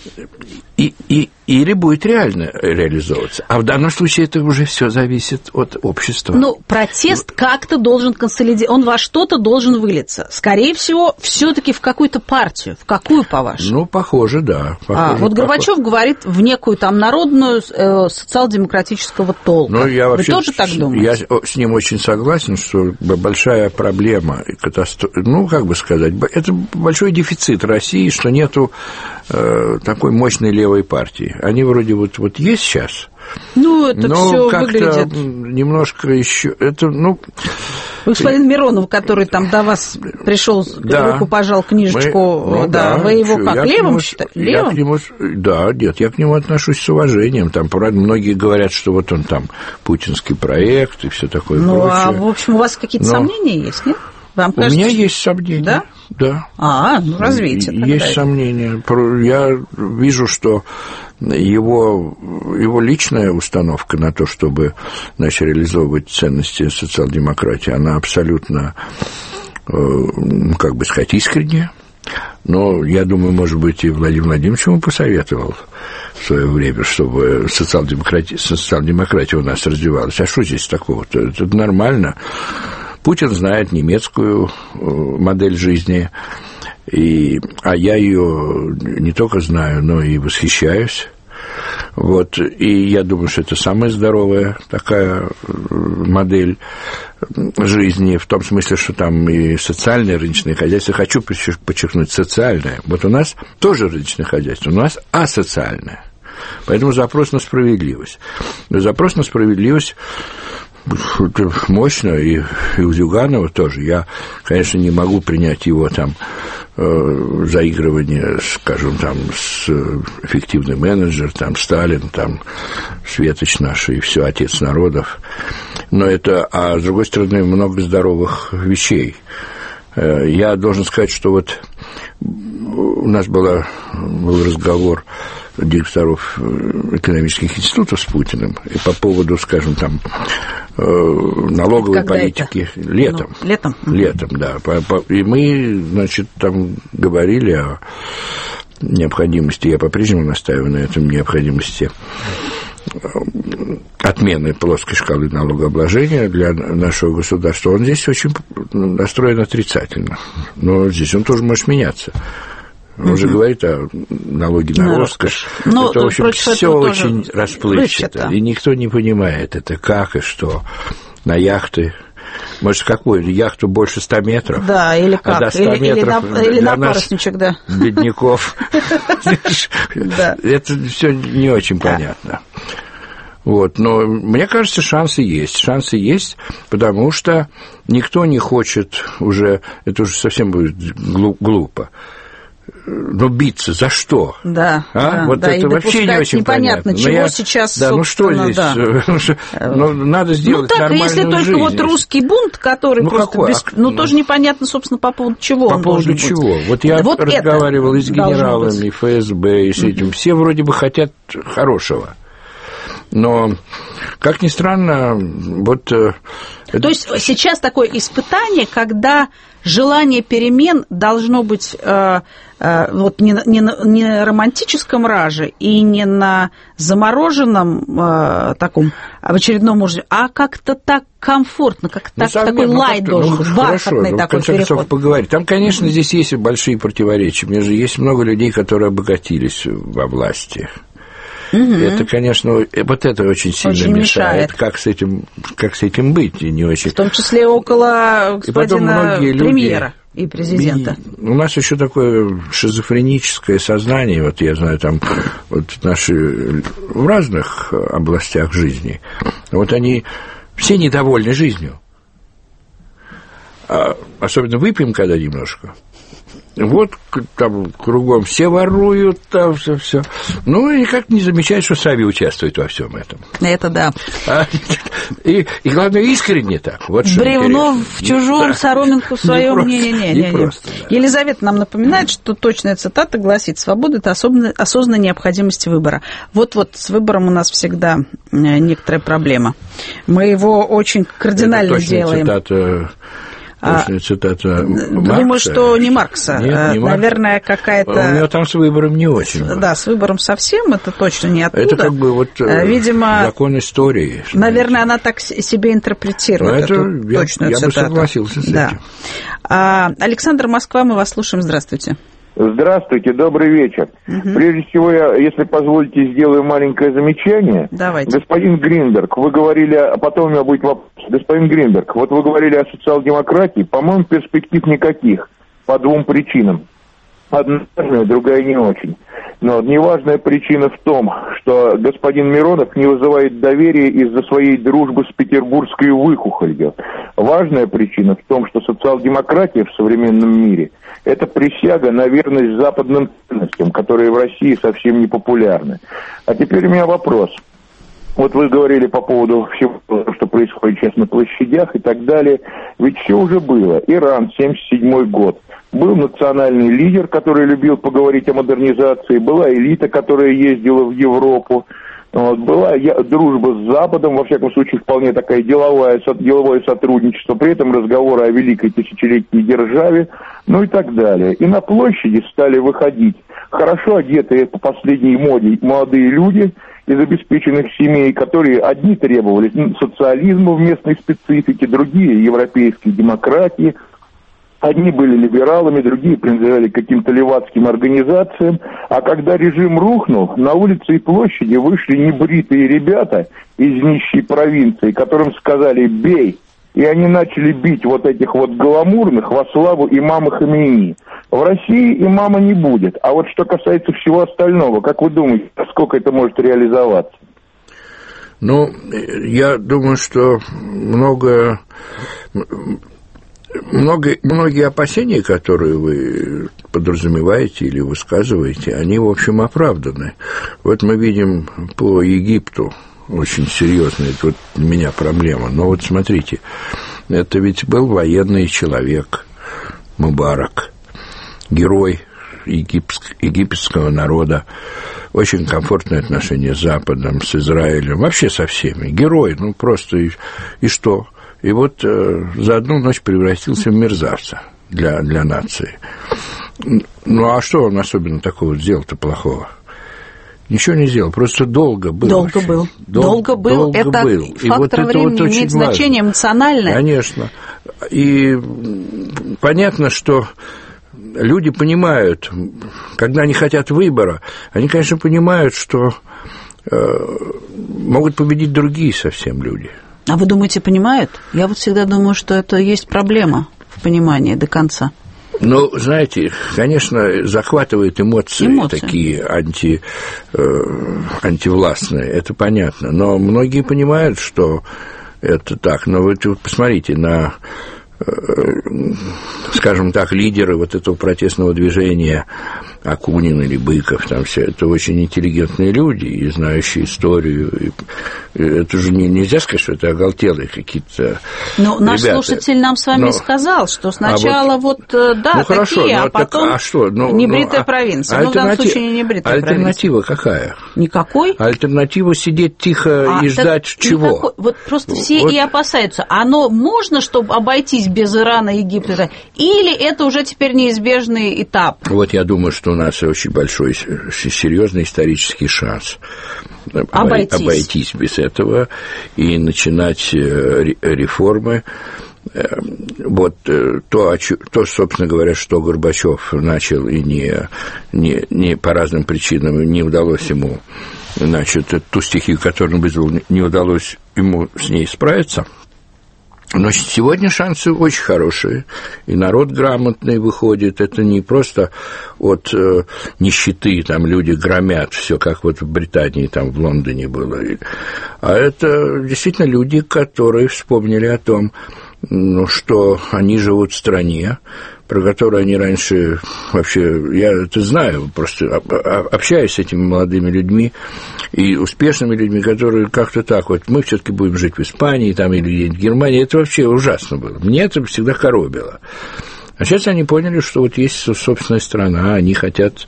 Или будет реально реализовываться. А в данном случае это уже все зависит от общества. Ну, протест как-то должен консолидироваться, он во что-то должен вылиться. Скорее всего, все-таки в какую-то партию. В какую, по-вашему? Ну, похоже, да. Вот Горбачев говорит в некую там народную социал-демократического толка. Ну, я вообще, вы тоже так думаете? Я с ним очень согласен, что большая проблема, ну, как бы сказать, это большой дефицит России, что нету такой мощной левой партии. Они вроде вот есть сейчас. Ну, это все выглядит... немножко еще... Это, ну... Господин Миронов, который там до вас пришел, руку пожал, книжечку, вы его как, левым считаете? Левым? Я к нему отношусь с уважением. Там, правда, многие говорят, что вот он там путинский проект и все такое прочее. А, в общем, у вас какие-то сомнения есть, нет? Вам кажется, у меня есть сомнения. Да? Да. Развейте тогда. Есть сомнения. Я вижу, что его личная установка на то, чтобы, значит, реализовывать ценности социал-демократии, она абсолютно, как бы сказать, искренняя. Но, я думаю, может быть, и Владимир Владимирович ему посоветовал в свое время, чтобы социал-демократия у нас развивалась. А что здесь такого-то? Это нормально. Путин знает немецкую модель жизни, а я ее не только знаю, но и восхищаюсь. Вот, и я думаю, что это самая здоровая такая модель жизни, в том смысле, что там и социальное рыночное хозяйство. Хочу подчеркнуть социальное. Вот у нас тоже рыночное хозяйство, у нас асоциальное. Поэтому запрос на справедливость. Но запрос на справедливость мощно, и у Зюганова тоже. Я, конечно, не могу принять его там заигрывание, скажем, там, с эффективный менеджер, там, Сталин, там, Светоч наш и все, отец народов. Но это, а с другой стороны, много здоровых вещей. Я должен сказать, что вот у нас был разговор директоров экономических институтов с Путиным, и по поводу, скажем, там, налоговой когда политики. Это? Летом. Летом? Летом, да. И мы, значит, там говорили о необходимости, я по-прежнему настаиваю на этом, необходимости отмены плоской шкалы налогообложения для нашего государства. Он здесь очень настроен отрицательно. Но здесь он тоже может меняться. Он же говорит о налоге на роскошь. Но это, в общем, все очень расплывчато. И никто не понимает, это как и что. На яхты. Может, какую? Яхту больше 100 метров? Да, или как? А до 100 метров или на парусничек, да. Бедняков. Это все не очень понятно. Вот, но мне кажется, шансы есть, потому что никто не хочет уже, это уже совсем будет глупо, но биться за что? Да, вот да, это вообще не очень непонятно, понятно. Чего сейчас, да, ну что здесь? Да. Ну, надо сделать нормальную жизнь. Ну так, если только вот русский бунт, который тоже непонятно, собственно, по поводу чего он должен быть. По поводу чего? Вот я разговаривал и с генералами, ФСБ, и с этим. Все вроде бы хотят хорошего. Но, как ни странно, вот... То есть сейчас такое испытание, когда желание перемен должно быть вот не на романтическом раже и не на замороженном таком в очередном уровне, а как-то так комфортно, как-то такой лай должен быть, бархатный такой переход. В конце концов, поговорить. Там, конечно, здесь есть большие противоречия. Есть много людей, которые обогатились во власти. Это, конечно, вот это очень сильно мешает. Как с этим быть? И не очень... В том числе около господина премьера и президента. У нас еще такое шизофреническое сознание, вот я знаю, там вот наши в разных областях жизни, вот они все недовольны жизнью. Особенно выпьем когда немножко. Вот там кругом все воруют, там все. Ну, и никак не замечают, что сами участвуют во всем этом. Это да. И главное, искренне так. Вот бревно в чужом, соломинку в своем. Не. Елизавета нам напоминает, что точная цитата гласит: «Свобода – это осознанная необходимость выбора». Вот с выбором у нас всегда некоторая проблема. Мы его очень кардинально делаем. Точная цитата Маркса. Думаю, что не Маркса. Нет, не наверное, Маркса. какая-то... У него там с выбором не очень. Да, с выбором совсем, это точно не оттуда. Это как бы вот видимо, закон истории. Наверное, она так себе интерпретирует эту точную цитату. Я бы согласился с этим. Александр, Москва, мы вас слушаем. Здравствуйте. Здравствуйте, добрый вечер. Прежде всего, я, если позволите, сделаю маленькое замечание. Давайте. Господин Гринберг, вы говорили, а потом у меня будет вопрос. Господин Гринберг, вот вы говорили о социал-демократии, по-моему, перспектив никаких, по двум причинам. Одна важная, другая не очень. Но неважная причина в том, что господин Миронов не вызывает доверия из-за своей дружбы с петербургской выхухолью. Важная причина в том, что социал-демократия в современном мире – это присяга на верность западным ценностям, которые в России совсем не популярны. А теперь у меня вопрос. Вот вы говорили по поводу всего, что происходит сейчас на площадях и так далее. Ведь все уже было. Иран, 1977 год. Был национальный лидер, который любил поговорить о модернизации. Была элита, которая ездила в Европу. Была дружба с Западом, во всяком случае, вполне такое деловое сотрудничество. При этом разговоры о великой тысячелетней державе, ну и так далее. И на площади стали выходить хорошо одетые по последней моде молодые люди из обеспеченных семей, которые одни требовали социализма в местной специфике, другие европейской демократии. Одни были либералами, другие принадлежали к каким-то левацким организациям. А когда режим рухнул, на улицы и площади вышли небритые ребята из нищей провинции, которым сказали «бей». И они начали бить вот этих вот гламурных во славу имама Хомейни. В России имама не будет. А вот что касается всего остального, как вы думаете, насколько это может реализоваться? Ну, я думаю, что многие опасения, которые вы подразумеваете или высказываете, они, в общем, оправданы. Вот мы видим по Египту очень серьезная, это вот для меня проблема. Но вот смотрите, это ведь был военный человек Мубарак, герой египетского народа. очень комфортные отношения с Западом, с Израилем, вообще со всеми. Герой, ну, просто и что? И вот за одну ночь превратился в мерзавца для нации. Ну, а что он особенно такого сделал-то плохого? Ничего не сделал, просто долго был. Долго был. Это был. Фактор времени имеет значение эмоциональное. Конечно. И понятно, что люди понимают, когда они хотят выбора, они, конечно, понимают, что могут победить другие совсем люди. А вы думаете, понимают? Я вот всегда думаю, что это есть проблема в понимании до конца. Ну, знаете, конечно, захватывают эмоции. Такие антивластные, это понятно. Но многие понимают, что это так. Но вы посмотрите на, скажем так, лидеры вот этого протестного движения, Акунин или Быков, там все это очень интеллигентные люди и знающие историю. И это же нельзя сказать, что это оголтелые какие-то наш ребята. Слушатель нам с вами сказал, что сначала такие, хорошо, а потом небритая провинция. В данном случае не небритая альтернатива какая? Никакой? Альтернатива сидеть тихо и ждать чего? Никакой. Вот просто все и опасаются. Оно можно, чтобы обойтись без Ирана, Египта? Или это уже теперь неизбежный этап? Вот я думаю, что у нас очень большой, серьезный исторический шанс обойтись без этого и начинать реформы. Вот то, собственно говоря, что Горбачев начал и не по разным причинам не удалось ему, значит, ту стихию, которую он вызвал, не удалось ему с ней справиться. Но сегодня шансы очень хорошие, и народ грамотный выходит. Это не просто от нищеты, там люди громят все, как вот в Британии, там в Лондоне было, а это действительно люди, которые вспомнили о том, что они живут в стране, про которую они раньше вообще, я это знаю, просто общаюсь с этими молодыми людьми и успешными людьми, которые как-то так вот, мы все-таки будем жить в Испании там, или в Германии, это вообще ужасно было, мне это всегда коробило. А сейчас они поняли, что вот есть собственная страна, они хотят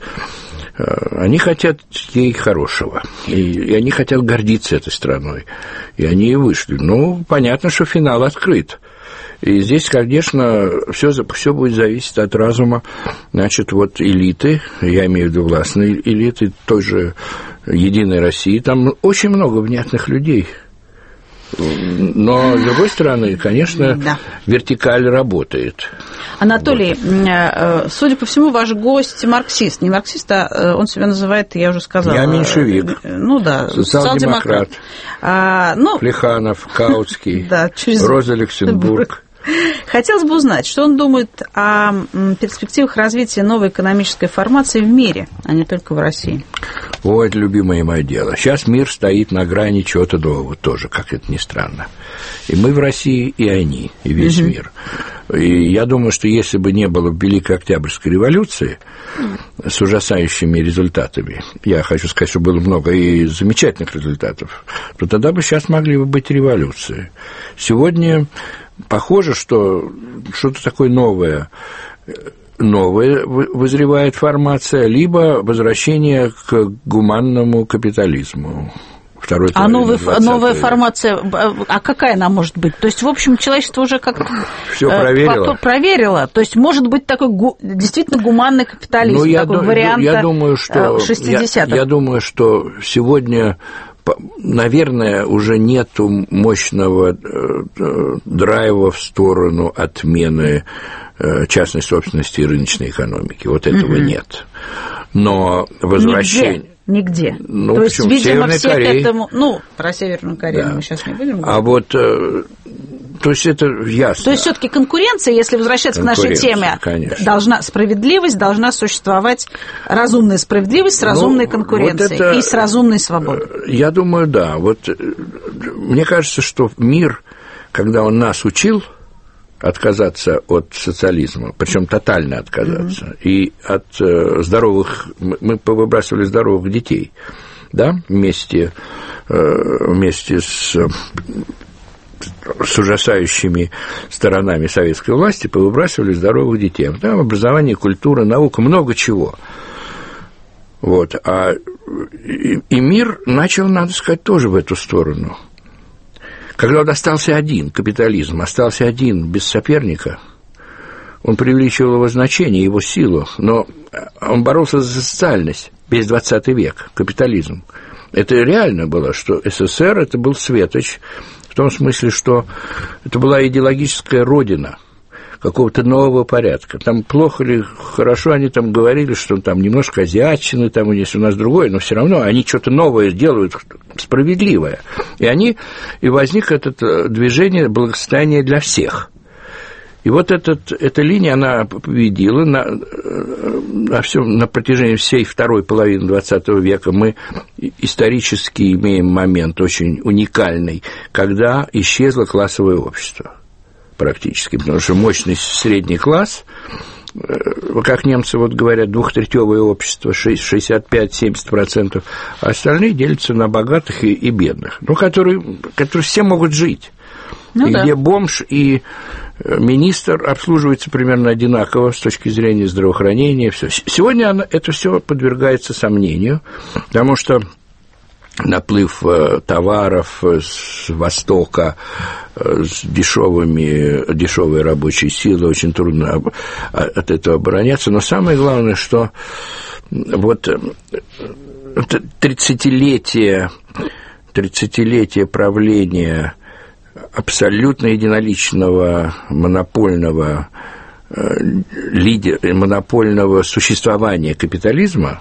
ей хорошего, и они хотят гордиться этой страной, и они и вышли. Ну, понятно, что финал открыт. И здесь, конечно, все будет зависеть от разума, значит, вот элиты, я имею в виду властные элиты, той же «Единой России», там очень много внятных людей. Но, с другой стороны, конечно, вертикаль работает. Анатолий, судя по всему, ваш гость марксист. Не марксист, а он себя называет, я уже сказала... Я меньшевик. Ну да, социал-демократ. Плеханов, Каутский, Роза Люксембург. Хотелось бы узнать, что он думает о перспективах развития новой экономической формации в мире, а не только в России. О, это любимое мое дело. Сейчас мир стоит на грани чего-то нового тоже, как это ни странно. И мы в России, и они, и весь мир. И я думаю, что если бы не было Великой Октябрьской революции с ужасающими результатами, я хочу сказать, что было много и замечательных результатов, то тогда бы сейчас могли бы быть революции. Сегодня похоже, что что-то такое новое вызревает формация, либо возвращение к гуманному капитализму. А новая формация, а какая она может быть? То есть, в общем, человечество уже как-то всё проверило. То есть, может быть такой действительно гуманный капитализм, такой вариант 60-х. Я думаю, что сегодня, наверное, уже нету мощного драйва в сторону отмены частной собственности и рыночной экономики. Вот этого нет. Но возвращение... Нигде. Ну, то есть, видимо, все Корее. к этому... Ну, про Северную Корею мы сейчас не будем говорить. А вот, то есть, это ясно. То есть, все-таки конкуренция, если возвращаться к нашей теме, должна справедливость, должна существовать разумная справедливость с разумной конкуренцией и с разумной свободой. Я думаю, да. Вот мне кажется, что мир, когда он нас учил отказаться от социализма, причем тотально отказаться, и от здоровых, мы повыбрасывали здоровых детей, да, вместе с ужасающими сторонами советской власти мы повыбрасывали здоровых детей. Там образование, культура, наука, много чего. Вот. И мир начал, надо сказать, тоже в эту сторону. Когда он остался один, капитализм остался один, без соперника, он преувеличивал его значение, его силу, но он боролся за социальность, весь 20 век, капитализм. Это реально было, что СССР – это был светоч, в том смысле, что это была идеологическая родина какого-то нового порядка. Там плохо или хорошо они там говорили, что там немножко азиатчины, там есть у нас другое, но все равно они что-то новое делают, справедливое. И возник это движение благосостояния для всех. И вот эта линия, она победила на протяжении всей второй половины XX века. Мы исторически имеем момент очень уникальный, когда исчезло классовое общество практически, потому что мощный средний класс, как немцы вот говорят, двухтретьевое общество, 65-70%, а остальные делятся на богатых и бедных, которые все могут жить. Где бомж и министр обслуживаются примерно одинаково с точки зрения здравоохранения. Все. Сегодня это все подвергается сомнению, потому что наплыв товаров с Востока, с дешевой рабочей силой, очень трудно от этого обороняться. Но самое главное, что вот 30-летие правления абсолютно единоличного монопольного лидера, монопольного существования капитализма,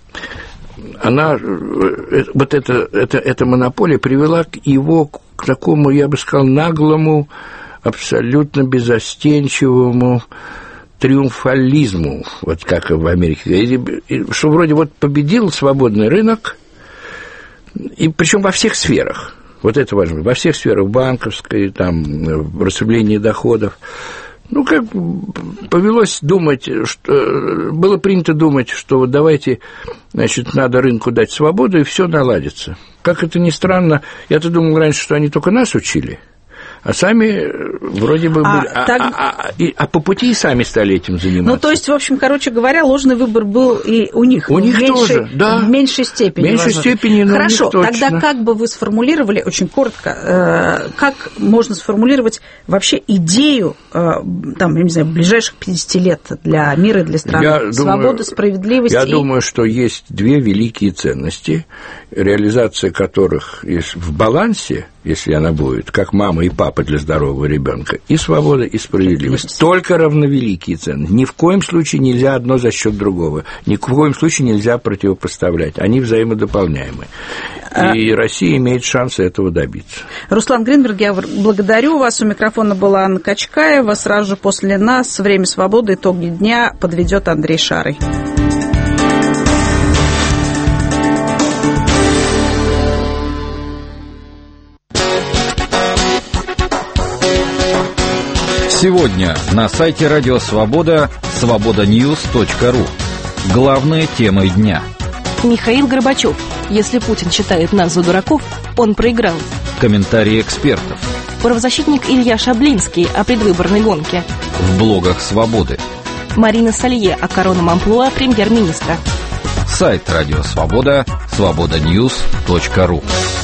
эта монополия привела его к такому, я бы сказал, наглому, абсолютно безостенчивому триумфализму, вот как в Америке, что вроде вот победил свободный рынок, и причем во всех сферах. Вот это важно. Во всех сферах, банковской, там, в распределении доходов. Повелось думать, что было принято думать, что вот давайте, надо рынку дать свободу, и все наладится. Как это ни странно, я-то думал раньше, что они только нас учили, а сами вроде бы были... А по пути и сами стали этим заниматься. То есть, в общем, короче говоря, ложный выбор был и у них. У них тоже, да. В меньшей степени. В меньшей степени, но хорошо, у них точно. Тогда как бы вы сформулировали, очень коротко, как можно сформулировать вообще идею, ближайших 50 лет для мира и для страны? Свобода, справедливость. Я думаю, что есть две великие ценности, реализация которых есть в балансе, если она будет, как мама и папа для здорового ребенка, и свобода, и справедливость. Только равновеликие ценности. Ни в коем случае нельзя одно за счет другого. Ни в коем случае нельзя противопоставлять. Они взаимодополняемы. И Россия имеет шансы этого добиться. Руслан Гринберг, я благодарю вас. У микрофона была Анна Качкаева. Сразу же после нас «Время свободы. Итоги дня» подведет Андрей Шарый. Сегодня на сайте Радио Свобода свободаньюс.ру. Главные темы дня. Михаил Горбачев. Если Путин считает нас за дураков, он проиграл. Комментарии экспертов. Правозащитник Илья Шаблинский о предвыборной гонке. В блогах Свободы. Марина Салье о коронном амплуа премьер-министра. Сайт Радио Свобода свободаньюс.ру.